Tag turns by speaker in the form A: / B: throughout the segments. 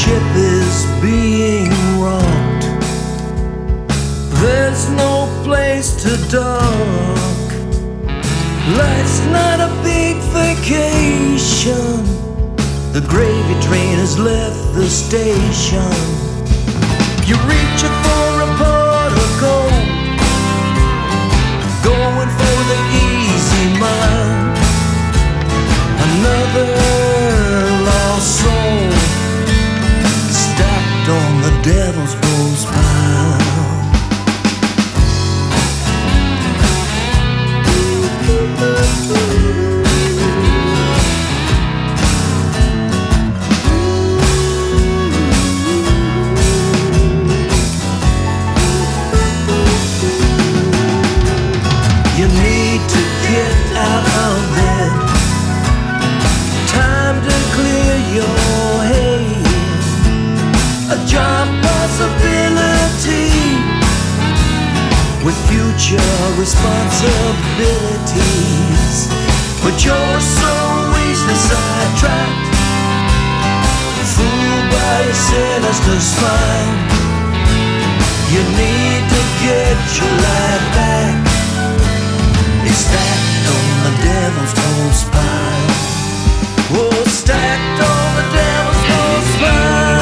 A: ship is being rocked. There's no place to dock. Life's not a big vacation. The gravy train has left the station. You're reaching for a pot of gold, going for the easy mile. Another lost soul stacked on the devil's bones pile. You need to get out of bed. Time to clear your head. A job possibility with future responsibilities. But you're so easily sidetracked, fooled by a sinister smile. You need to get your life back. It's stacked on the devil's own spine. Oh, stacked on the devil's own spine.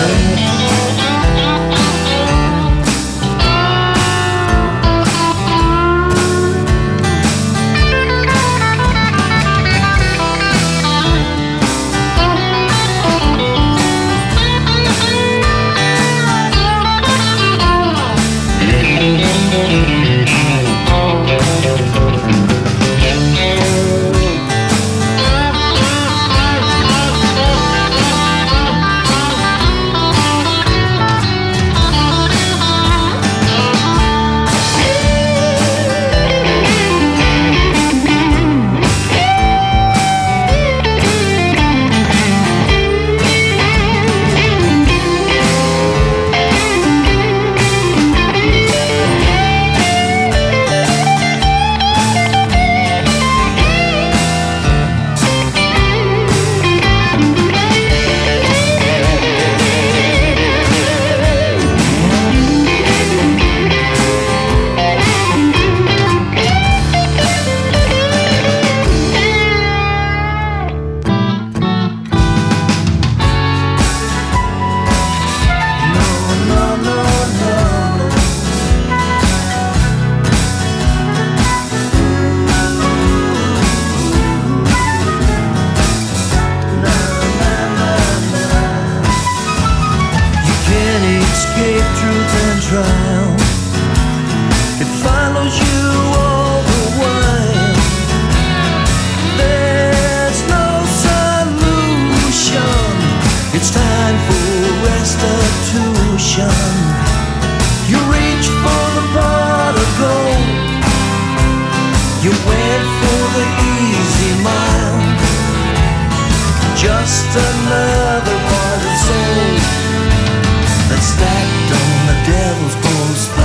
A: Escape truth and trial. It follows you all the while. There's no solution. It's time for restitution. You reach for the pot of gold. You went for the easy mile. Just another part of soul that's stacked on the devil's bones.